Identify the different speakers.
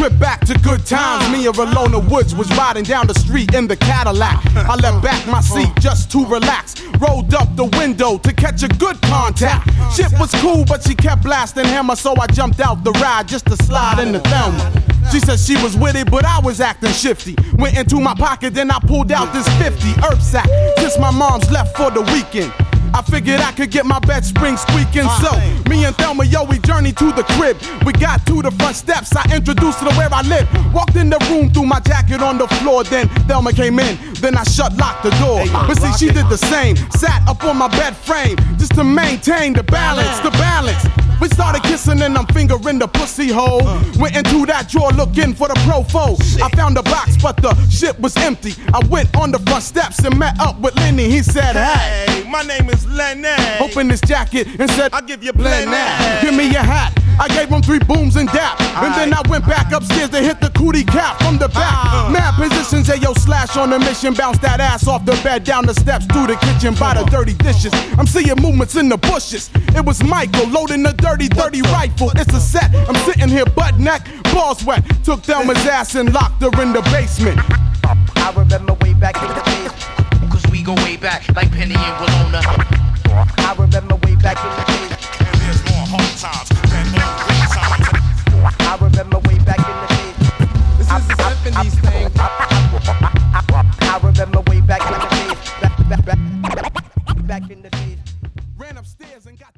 Speaker 1: trip back to good times. Me and Rolona Woods was riding down the street in the Cadillac. I left back my seat just to relax. Rolled up the window to catch a good contact. Shit was cool, but she kept blasting Hammer, so I jumped out the ride just to slide in the Thelma. She said she was with it, but I was acting shifty. Went into my pocket, then I pulled out this 50 herb sack. Since my mom's left for the weekend, I figured I could get my bed spring squeaking. So, me and Thelma, yo, we journeyed to the crib. We got to the front steps, I introduced her to where I live. Walked in the room, threw my jacket on the floor. Then Thelma came in, then I locked the door. But see, she did the same, sat up on my bed frame, just to maintain the balance, We started kissing and I'm fingering the pussy hole. Went into that drawer looking for the profo. I found the box, but the shit was empty. I went on the front steps and met up with Lenny. He said, hey,
Speaker 2: my name is Lenny.
Speaker 1: Opened his jacket and said,
Speaker 2: I'll give you Lenny.
Speaker 1: Give me your hat. I gave him 3 booms and dap. And then I went back upstairs to hit the cootie cap from the back. Mad positions, Ayo Slash on a mission. Bounce that ass off the bed, down the steps, through the kitchen, by the dirty dishes. I'm seeing movements in the bushes. It was Michael loading the dirty rifle. It's a set. I'm sitting here butt neck, balls wet. Took Thelma's ass and locked her in the basement.
Speaker 3: I remember way back in the days, 'cause we go way back like Penny and Winona.